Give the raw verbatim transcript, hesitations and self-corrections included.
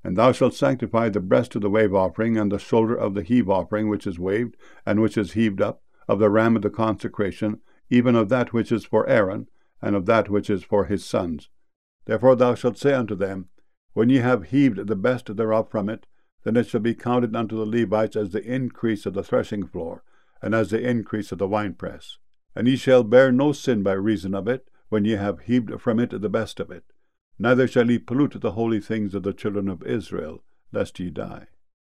And thou shalt sanctify the breast of the wave offering, and the shoulder of the heave offering, which is waved, and which is heaved up, of the ram of the consecration, even of that which is for Aaron, and of that which is for his sons. Therefore thou shalt say unto them, When ye have heaved the best thereof from it, then it shall be counted unto the Levites as the increase of the threshing floor, and as the increase of the winepress. And ye shall bear no sin by reason of it, when ye have heaved from it the best of it. Neither shall ye pollute the holy things of the children of Israel, lest ye die.